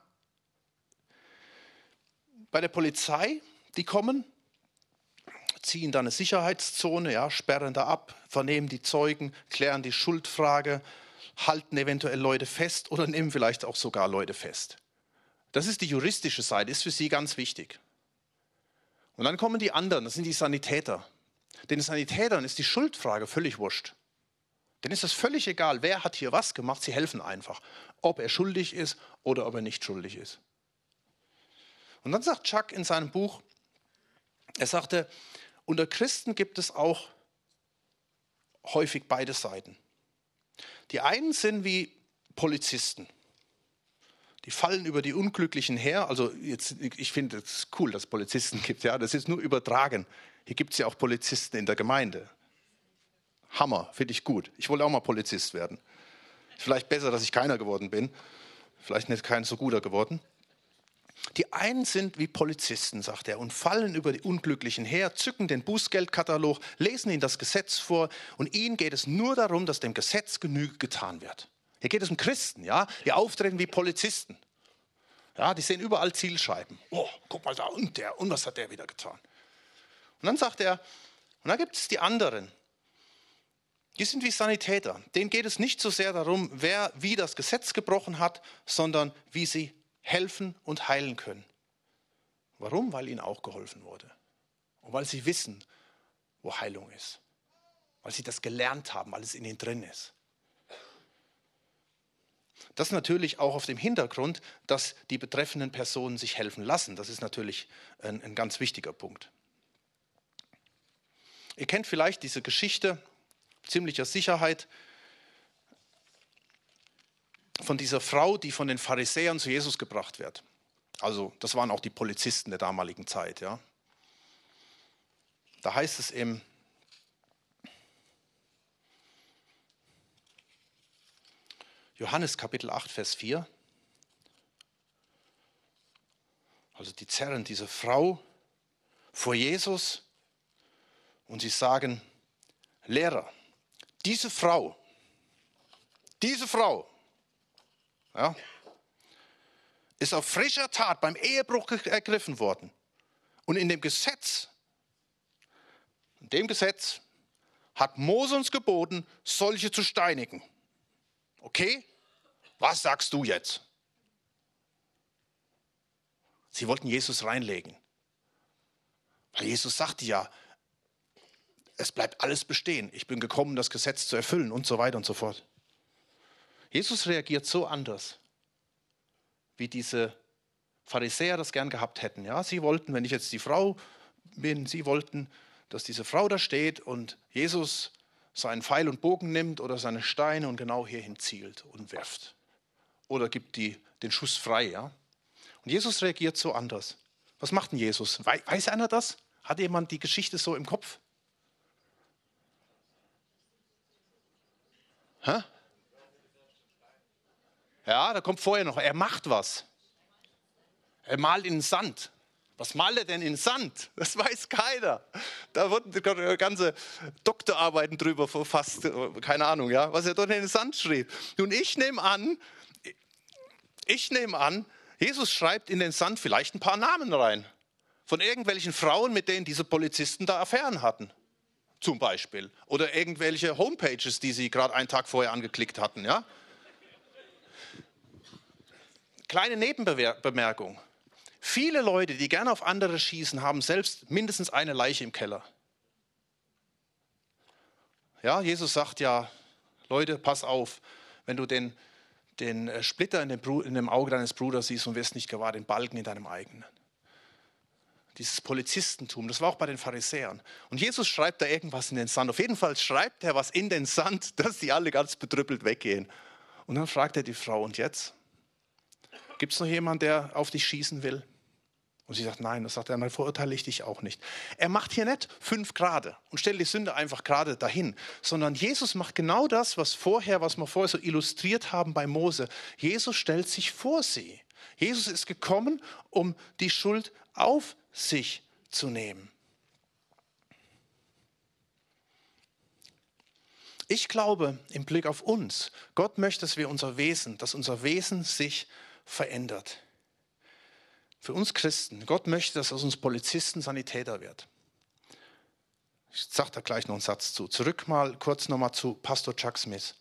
Bei der Polizei, die kommen, ziehen da eine Sicherheitszone, ja, sperren da ab, vernehmen die Zeugen, klären die Schuldfrage, halten eventuell Leute fest oder nehmen vielleicht auch sogar Leute fest. Das ist die juristische Seite, ist für sie ganz wichtig. Und dann kommen die anderen, das sind die Sanitäter. Den Sanitätern ist die Schuldfrage völlig wurscht. Denen ist das völlig egal, wer hat hier was gemacht, sie helfen einfach. Ob er schuldig ist oder ob er nicht schuldig ist. Und dann sagt Chuck in seinem Buch, er sagte, unter Christen gibt es auch häufig beide Seiten. Die einen sind wie Polizisten. Die fallen über die Unglücklichen her. Also jetzt, ich finde es cool, dass es Polizisten gibt. Ja, das ist nur übertragen. Hier gibt es ja auch Polizisten in der Gemeinde. Hammer, finde ich gut. Ich wollte auch mal Polizist werden. Vielleicht besser, dass ich keiner geworden bin. Vielleicht nicht kein so guter geworden. Die einen sind wie Polizisten, sagt er, und fallen über die Unglücklichen her, zücken den Bußgeldkatalog, lesen ihnen das Gesetz vor und ihnen geht es nur darum, dass dem Gesetz Genüge getan wird. Hier geht es um Christen, ja, die auftreten wie Polizisten. Ja, die sehen überall Zielscheiben. Oh, guck mal da, und was hat der wieder getan? Und dann sagt er, und dann gibt es die anderen. Die sind wie Sanitäter. Denen geht es nicht so sehr darum, wer wie das Gesetz gebrochen hat, sondern wie sie helfen und heilen können. Warum? Weil ihnen auch geholfen wurde. Und weil sie wissen, wo Heilung ist. Weil sie das gelernt haben, weil es in ihnen drin ist. Das natürlich auch auf dem Hintergrund, dass die betreffenden Personen sich helfen lassen. Das ist natürlich ein ganz wichtiger Punkt. Ihr kennt vielleicht diese Geschichte, ziemlicher Sicherheit. von dieser Frau, die von den Pharisäern zu Jesus gebracht wird. Also das waren auch die Polizisten der damaligen Zeit. Ja. Da heißt es im Johannes Kapitel 8, Vers 4. Also die zerren diese Frau vor Jesus und sie sagen, Lehrer, diese Frau, ja, ist auf frischer Tat beim Ehebruch ergriffen worden. Und in dem Gesetz hat Mose uns geboten, solche zu steinigen. Okay, was sagst du jetzt? Sie wollten Jesus reinlegen. Weil Jesus sagte ja, es bleibt alles bestehen. Ich bin gekommen, das Gesetz zu erfüllen und so weiter und so fort. Jesus reagiert so anders, wie diese Pharisäer das gern gehabt hätten. Ja, sie wollten, wenn ich jetzt die Frau bin, sie wollten, dass diese Frau da steht und Jesus seinen Pfeil und Bogen nimmt oder seine Steine und genau hierhin zielt und wirft. Oder gibt den Schuss frei. Ja? Und Jesus reagiert so anders. Was macht denn Jesus? Weiß einer das? Hat jemand die Geschichte so im Kopf? Hä? Ja, da kommt vorher noch, er macht was. Er malt in den Sand. Was malt er denn in Sand? Das weiß keiner. Da wurden ganze Doktorarbeiten drüber verfasst, keine Ahnung, ja, was er dort in den Sand schrieb. Nun, ich nehme an, Jesus schreibt in den Sand vielleicht ein paar Namen rein. Von irgendwelchen Frauen, mit denen diese Polizisten da Affären hatten. Zum Beispiel. Oder irgendwelche Homepages, die sie gerade einen Tag vorher angeklickt hatten, ja. Kleine Nebenbemerkung. Viele Leute, die gerne auf andere schießen, haben selbst mindestens eine Leiche im Keller. Ja, Jesus sagt ja, Leute, pass auf, wenn du den Splitter in dem Auge deines Bruders siehst und wirst nicht gewahr, den Balken in deinem eigenen. Dieses Polizistentum, das war auch bei den Pharisäern. Und Jesus schreibt da irgendwas in den Sand. Auf jeden Fall schreibt er was in den Sand, dass die alle ganz bedrüppelt weggehen. Und dann fragt er die Frau, und jetzt? Gibt es noch jemanden, der auf dich schießen will? Und sie sagt, nein. Das sagt er, dann verurteile ich dich auch nicht. Er macht hier nicht 5 gerade und stellt die Sünde einfach gerade dahin, sondern Jesus macht genau das, was wir vorher so illustriert haben bei Mose. Jesus stellt sich vor sie. Jesus ist gekommen, um die Schuld auf sich zu nehmen. Ich glaube, im Blick auf uns, Gott möchte, dass unser Wesen sich verändert. Für uns Christen, Gott möchte, dass aus uns Polizisten Sanitäter wird. Ich sage da gleich noch einen Satz zu. Kurz nochmal zu Pastor Chuck Smith.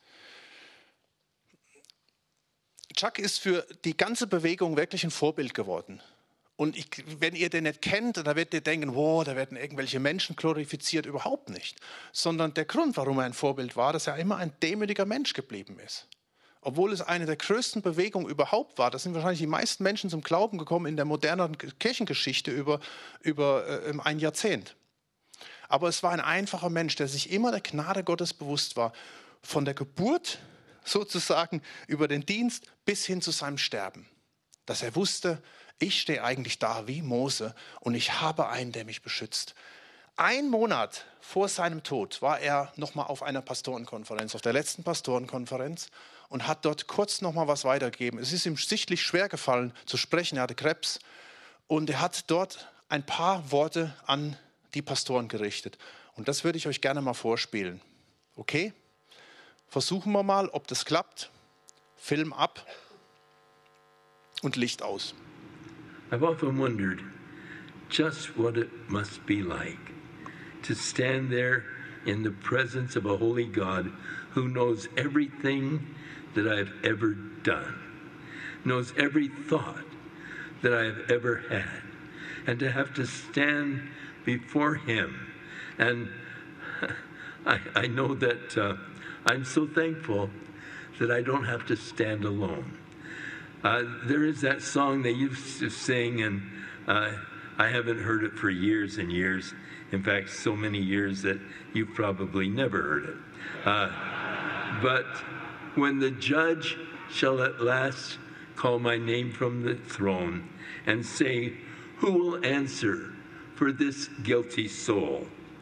Chuck ist für die ganze Bewegung wirklich ein Vorbild geworden. Und wenn ihr den nicht kennt, dann werdet ihr denken, wow, da werden irgendwelche Menschen glorifiziert. Überhaupt nicht. Sondern der Grund, warum er ein Vorbild war, dass er immer ein demütiger Mensch geblieben ist. Obwohl es eine der größten Bewegungen überhaupt war. Da sind wahrscheinlich die meisten Menschen zum Glauben gekommen in der modernen Kirchengeschichte über ein Jahrzehnt. Aber es war ein einfacher Mensch, der sich immer der Gnade Gottes bewusst war. Von der Geburt sozusagen über den Dienst bis hin zu seinem Sterben. Dass er wusste, ich stehe eigentlich da wie Mose und ich habe einen, der mich beschützt. 1 Monat vor seinem Tod war er nochmal auf einer Pastorenkonferenz, auf der letzten Pastorenkonferenz und hat dort kurz nochmal was weitergegeben. Es ist ihm sichtlich schwer gefallen zu sprechen, er hatte Krebs und er hat dort ein paar Worte an die Pastoren gerichtet. Und das würde ich euch gerne mal vorspielen. Okay? Versuchen wir mal, ob das klappt. Film ab und Licht aus. I've often wondered just what it must be like to stand there in the presence of a holy God who knows everything that I've ever done, knows every thought that I've ever had, and to have to stand before him. And I know that I'm so thankful that I don't have to stand alone. There is that song they used to sing, and I haven't heard it for years and years. In fact, so many years that you've probably never heard it. But when the judge shall at last call my name from the throne and say, who will answer for this guilty soul?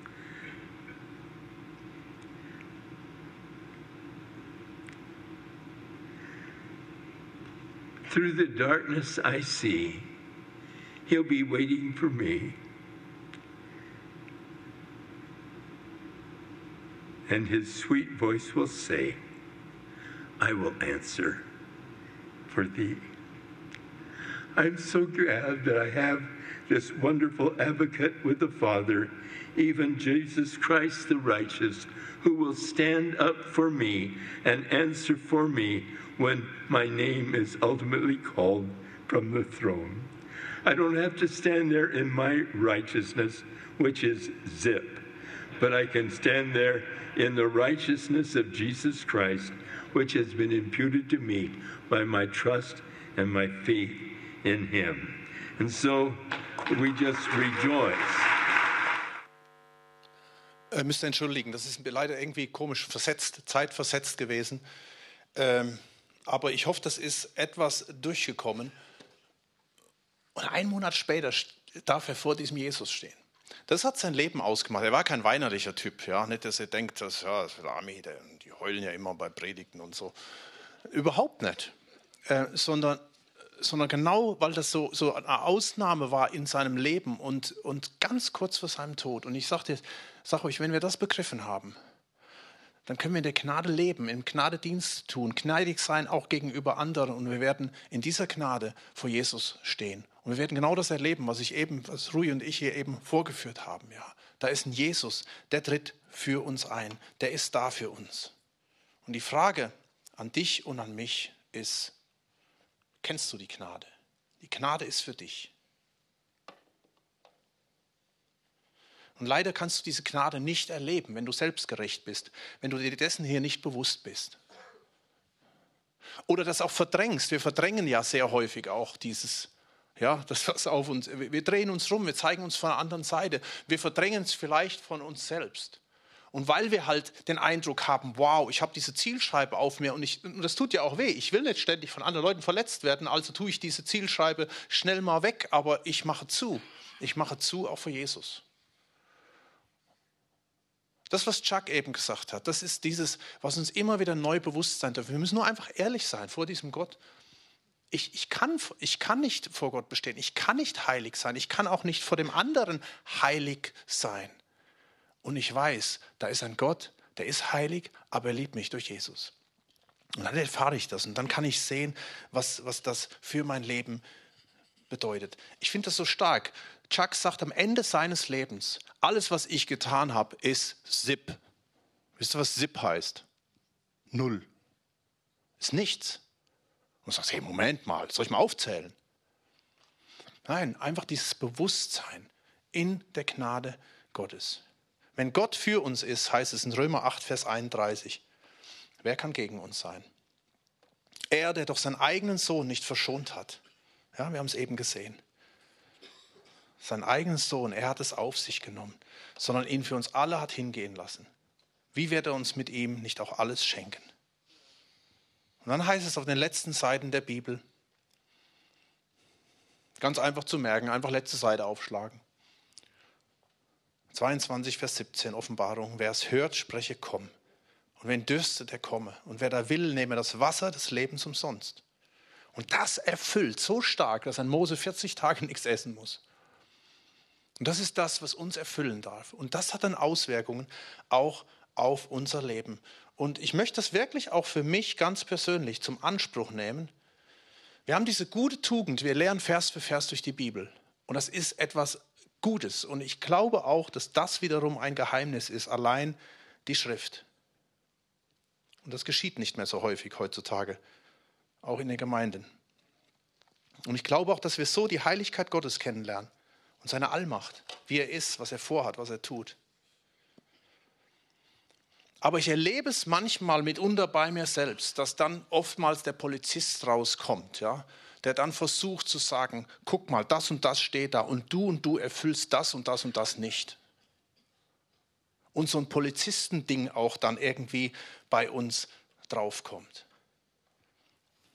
Through the darkness I see, he'll be waiting for me. And his sweet voice will say, I will answer for thee. I'm so glad that I have this wonderful advocate with the Father, even Jesus Christ the righteous, who will stand up for me and answer for me when my name is ultimately called from the throne. I don't have to stand there in my righteousness, which is zip, but I can stand there in the righteousness of Jesus Christ, which has been imputed to me by my trust and my faith in him. And so we just rejoice. Müsst ihr entschuldigen, das ist leider irgendwie komisch versetzt, zeitversetzt gewesen. Aber ich hoffe, das ist etwas durchgekommen. Und 1 Monat später darf er vor diesem Jesus stehen. Das hat sein Leben ausgemacht. Er war kein weinerlicher Typ. Ja? Nicht, dass ihr denkt, das ist der Army, die heulen ja immer bei Predigten und so. Überhaupt nicht. Sondern genau, weil das so eine Ausnahme war in seinem Leben und ganz kurz vor seinem Tod. Und ich sage euch, wenn wir das begriffen haben, dann können wir in der Gnade leben, im Gnadedienst tun, gnädig sein auch gegenüber anderen und wir werden in dieser Gnade vor Jesus stehen. Und wir werden genau das erleben, was Rui und ich hier eben vorgeführt haben. Ja. Da ist ein Jesus, der tritt für uns ein, der ist da für uns. Und die Frage an dich und an mich ist, kennst du die Gnade? Die Gnade ist für dich. Und leider kannst du diese Gnade nicht erleben, wenn du selbstgerecht bist, wenn du dir dessen hier nicht bewusst bist. Oder das auch verdrängst. Wir verdrängen ja sehr häufig auch dieses, ja, das was auf uns. Wir drehen uns rum, wir zeigen uns von der anderen Seite. Wir verdrängen es vielleicht von uns selbst. Und weil wir halt den Eindruck haben, wow, ich habe diese Zielscheibe auf mir und das tut ja auch weh. Ich will nicht ständig von anderen Leuten verletzt werden, also tue ich diese Zielscheibe schnell mal weg, aber ich mache zu. Ich mache zu auch für Jesus. Das, was Chuck eben gesagt hat, das ist dieses, was uns immer wieder neu bewusst sein darf. Wir müssen nur einfach ehrlich sein vor diesem Gott. Ich kann nicht vor Gott bestehen. Ich kann nicht heilig sein. Ich kann auch nicht vor dem anderen heilig sein. Und ich weiß, da ist ein Gott, der ist heilig, aber er liebt mich durch Jesus. Und dann erfahre ich das und dann kann ich sehen, was das für mein Leben bedeutet. Ich finde das so stark. Chuck sagt am Ende seines Lebens, alles, was ich getan habe, ist SIP. Wisst ihr, was SIP heißt? 0. Ist nichts. Und du sagst, hey, Moment mal, soll ich mal aufzählen? Nein, einfach dieses Bewusstsein in der Gnade Gottes. Wenn Gott für uns ist, heißt es in Römer 8, Vers 31, wer kann gegen uns sein? Er, der doch seinen eigenen Sohn nicht verschont hat. Ja, wir haben es eben gesehen. Seinen eigenen Sohn, er hat es auf sich genommen, sondern ihn für uns alle hat hingehen lassen. Wie wird er uns mit ihm nicht auch alles schenken? Und dann heißt es auf den letzten Seiten der Bibel, ganz einfach zu merken, einfach letzte Seite aufschlagen. 22, Vers 17, Offenbarung, wer es hört, spreche, komm. Und wen dürstet, der komme. Und wer da will, nehme das Wasser des Lebens umsonst. Und das erfüllt so stark, dass ein Mose 40 Tage nichts essen muss. Und das ist das, was uns erfüllen darf. Und das hat dann Auswirkungen auch auf unser Leben. Und ich möchte das wirklich auch für mich ganz persönlich zum Anspruch nehmen. Wir haben diese gute Tugend, wir lernen Vers für Vers durch die Bibel. Und das ist etwas Gutes. Und ich glaube auch, dass das wiederum ein Geheimnis ist, allein die Schrift. Und das geschieht nicht mehr so häufig heutzutage, auch in den Gemeinden. Und ich glaube auch, dass wir so die Heiligkeit Gottes kennenlernen. Und seine Allmacht, wie er ist, was er vorhat, was er tut. Aber ich erlebe es manchmal mitunter bei mir selbst, dass dann oftmals der Polizist rauskommt, ja, der dann versucht zu sagen, guck mal, das und das steht da und du erfüllst das und das nicht. Und so ein Polizistending auch dann irgendwie bei uns draufkommt.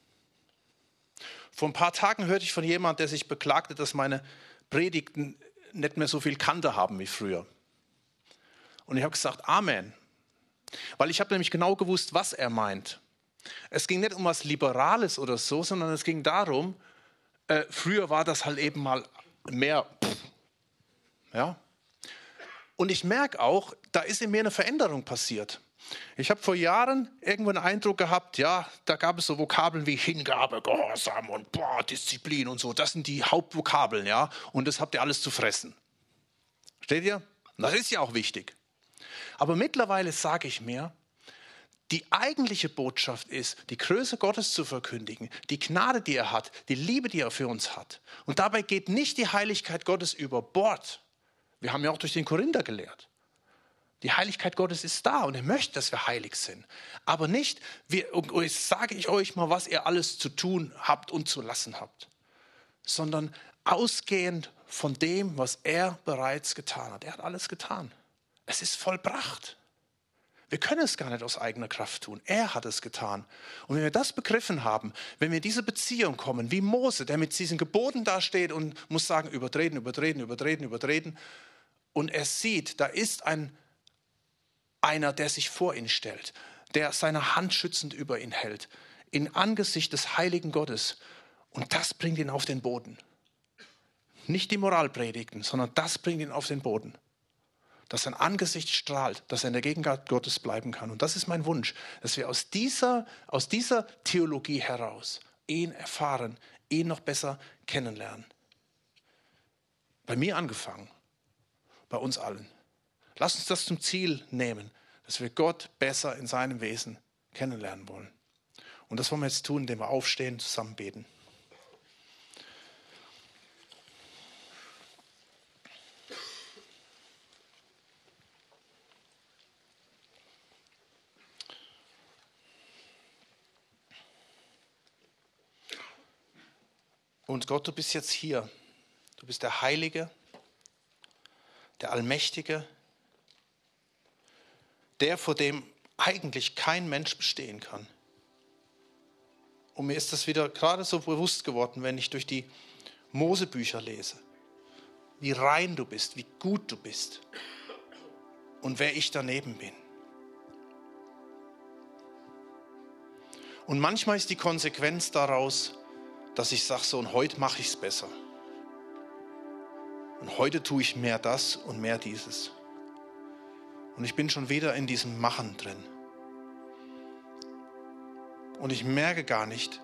Vor ein paar Tagen hörte ich von jemandem, der sich beklagte, dass meine Predigten nicht mehr so viel Kante haben wie früher. Und ich habe gesagt, Amen. Weil ich habe nämlich genau gewusst, was er meint. Es ging nicht um was Liberales oder so, sondern es ging darum, früher war das halt eben mal mehr. Ja? Und ich merke auch, da ist in mir eine Veränderung passiert. Ich habe vor Jahren irgendwo einen Eindruck gehabt, ja, da gab es so Vokabeln wie Hingabe, Gehorsam und Disziplin und so. Das sind die Hauptvokabeln, ja. Und das habt ihr alles zu fressen. Versteht ihr? Und das ist ja auch wichtig. Aber mittlerweile sage ich mir, die eigentliche Botschaft ist, die Größe Gottes zu verkündigen, die Gnade, die er hat, die Liebe, die er für uns hat. Und dabei geht nicht die Heiligkeit Gottes über Bord. Wir haben ja auch durch den Korinther gelehrt. Die Heiligkeit Gottes ist da und er möchte, dass wir heilig sind. Aber nicht, jetzt sage ich euch mal, was ihr alles zu tun habt und zu lassen habt. Sondern ausgehend von dem, was er bereits getan hat. Er hat alles getan. Es ist vollbracht. Wir können es gar nicht aus eigener Kraft tun. Er hat es getan. Und wenn wir das begriffen haben, wenn wir in diese Beziehung kommen, wie Mose, der mit diesen Geboten dasteht und muss sagen, übertreten. Und er sieht, da ist einer, der sich vor ihn stellt, der seine Hand schützend über ihn hält, im Angesicht des heiligen Gottes. Und das bringt ihn auf den Boden. Nicht die Moralpredigten, sondern das bringt ihn auf den Boden. Dass sein Angesicht strahlt, dass er in der Gegenwart Gottes bleiben kann. Und das ist mein Wunsch, dass wir aus dieser Theologie heraus ihn erfahren, ihn noch besser kennenlernen. Bei mir angefangen, bei uns allen. Lass uns das zum Ziel nehmen, dass wir Gott besser in seinem Wesen kennenlernen wollen. Und das wollen wir jetzt tun, indem wir aufstehen, zusammen beten. Und Gott, du bist jetzt hier. Du bist der Heilige, der Allmächtige, der, vor dem eigentlich kein Mensch bestehen kann. Und mir ist das wieder gerade so bewusst geworden, wenn ich durch die Mosebücher lese, wie rein du bist, wie gut du bist und wer ich daneben bin. Und manchmal ist die Konsequenz daraus, dass ich sage, so, und heute mache ich es besser. Und heute tue ich mehr das und mehr dieses. Und ich bin schon wieder in diesem Machen drin. Und ich merke gar nicht,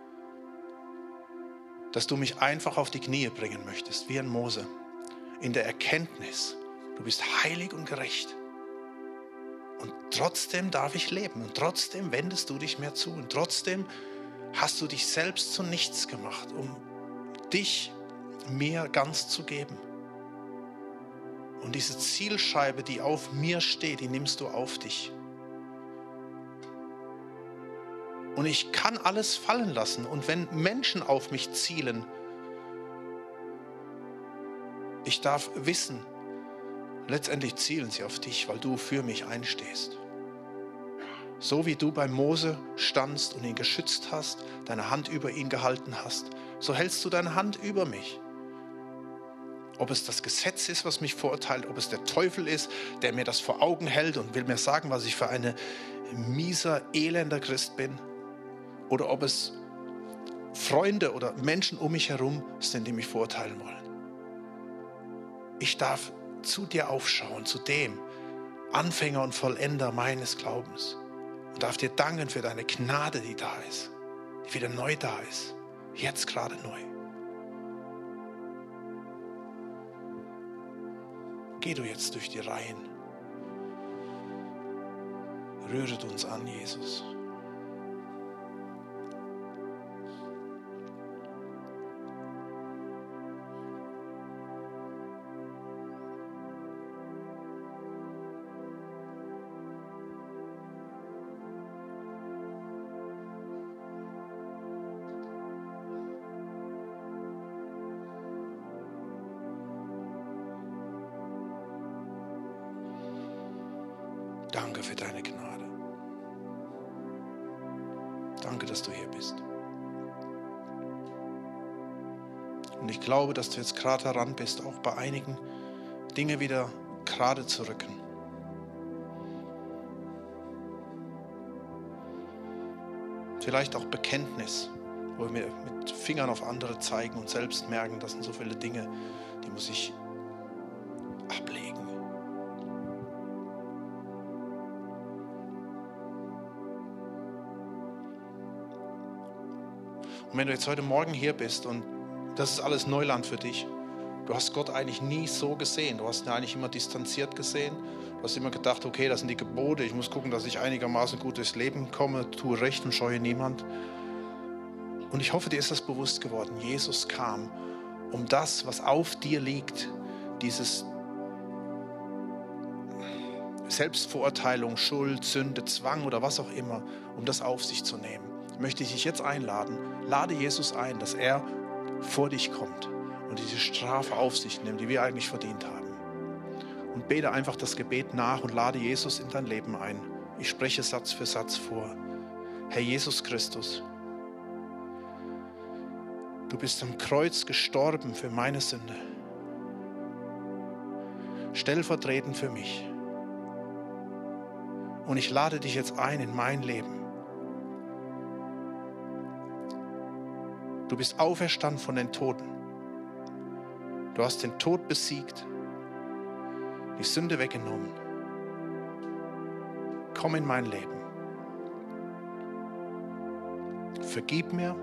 dass du mich einfach auf die Knie bringen möchtest, wie ein Mose. In der Erkenntnis, du bist heilig und gerecht. Und trotzdem darf ich leben. Und trotzdem wendest du dich mir zu. Und trotzdem hast du dich selbst zu nichts gemacht, um dich mir ganz zu geben. Und diese Zielscheibe, die auf mir steht, die nimmst du auf dich. Und ich kann alles fallen lassen. Und wenn Menschen auf mich zielen, ich darf wissen, letztendlich zielen sie auf dich, weil du für mich einstehst. So wie du bei Mose standst und ihn geschützt hast, deine Hand über ihn gehalten hast, so hältst du deine Hand über mich. Ob es das Gesetz ist, was mich verurteilt, ob es der Teufel ist, der mir das vor Augen hält und will mir sagen, was ich für ein mieser, elender Christ bin. Oder ob es Freunde oder Menschen um mich herum sind, die mich verurteilen wollen. Ich darf zu dir aufschauen, zu dem Anfänger und Vollender meines Glaubens. Und darf dir danken für deine Gnade, die da ist, die wieder neu da ist, jetzt gerade neu. Geh du jetzt durch die Reihen. Rühret uns an, Jesus. Danke für deine Gnade. Danke, dass du hier bist. Und ich glaube, dass du jetzt gerade daran bist, auch bei einigen Dinge wieder gerade zu rücken. Vielleicht auch Bekenntnis, wo wir mit Fingern auf andere zeigen und selbst merken, das sind so viele Dinge, die muss ich ablegen. Und wenn du jetzt heute Morgen hier bist und das ist alles Neuland für dich, du hast Gott eigentlich nie so gesehen, du hast ihn eigentlich immer distanziert gesehen, du hast immer gedacht, okay, das sind die Gebote, ich muss gucken, dass ich einigermaßen gut durchs Leben komme, tue Recht und scheue niemand. Und ich hoffe, dir ist das bewusst geworden. Jesus kam, um das, was auf dir liegt, dieses Selbstverurteilung, Schuld, Sünde, Zwang oder was auch immer, um das auf sich zu nehmen. Möchte ich dich jetzt einladen, lade Jesus ein, dass er vor dich kommt und diese Strafe auf sich nimmt, die wir eigentlich verdient haben. Und bete einfach das Gebet nach und lade Jesus in dein Leben ein. Ich spreche Satz für Satz vor. Herr Jesus Christus, du bist am Kreuz gestorben für meine Sünde, stellvertretend für mich. Und ich lade dich jetzt ein in mein Leben. Du bist auferstanden von den Toten. Du hast den Tod besiegt, die Sünde weggenommen. Komm in mein Leben. Vergib mir.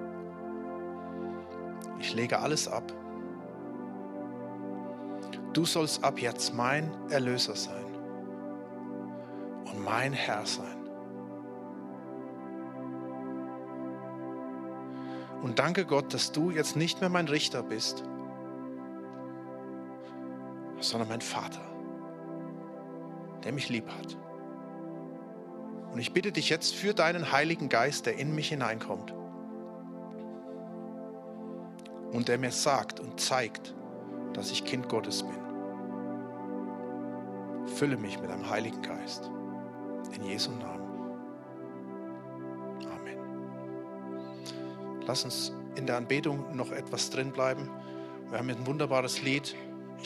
Ich lege alles ab. Du sollst ab jetzt mein Erlöser sein und mein Herr sein. Und danke Gott, dass du jetzt nicht mehr mein Richter bist, sondern mein Vater, der mich lieb hat. Und ich bitte dich jetzt für deinen Heiligen Geist, der in mich hineinkommt und der mir sagt und zeigt, dass ich Kind Gottes bin. Fülle mich mit deinem Heiligen Geist. In Jesu Namen. Amen. Lass uns in der Anbetung noch etwas drin bleiben. Wir haben ein wunderbares Lied.